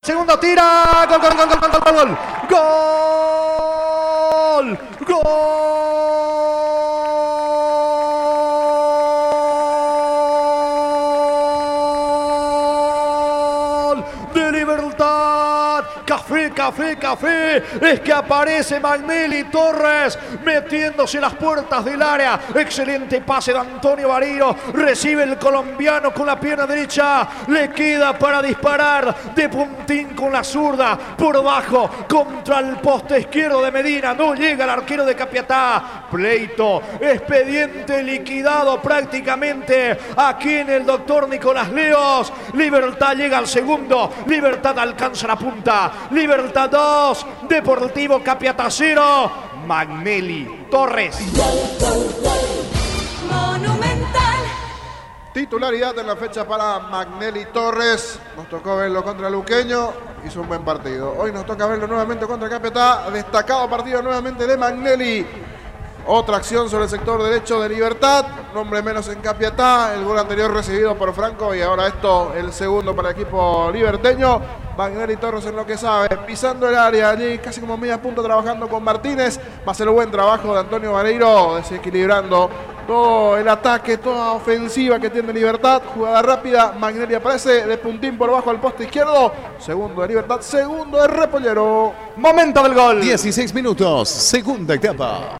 Segundo tira, gol, gol, gol, gol, gol, gol, gol, gol, gol de Libertad. Café, café, café. Es que aparece Magnelli Torres metiéndose en las puertas del área. Excelente pase de Antonio Vareiro. Recibe el colombiano con la pierna derecha. Le queda para disparar de puntín con la zurda. Por bajo contra el poste izquierdo de Medina. No llega el arquero de Capiatá. Pleito. Expediente liquidado prácticamente aquí en el doctor Nicolás Leos. Libertad llega al segundo. Libertad alcanza la punta. Libertad 2, Deportivo Capiatá 0, Magnelli Torres. Monumental. Titularidad en la fecha para Magnelli Torres. Nos tocó verlo contra Luqueño. Hizo un buen partido. Hoy nos toca verlo nuevamente contra Capiatá. Destacado partido nuevamente de Magnelli. Otra acción sobre el sector derecho de Libertad. Un hombre menos en Capiatá. El gol anterior recibido por Franco. Y ahora esto, el segundo para el equipo liberteño. Magnelli Torres en lo que sabe. Pisando el área allí, casi como media punta trabajando con Martínez. Va a ser un buen trabajo de Antonio Vareiro. Desequilibrando todo el ataque, toda ofensiva que tiene Libertad. Jugada rápida. Magnelli aparece de puntín por bajo al poste izquierdo. Segundo de Libertad. Segundo de Repollero. Momento del gol. 16 minutos. Segunda etapa.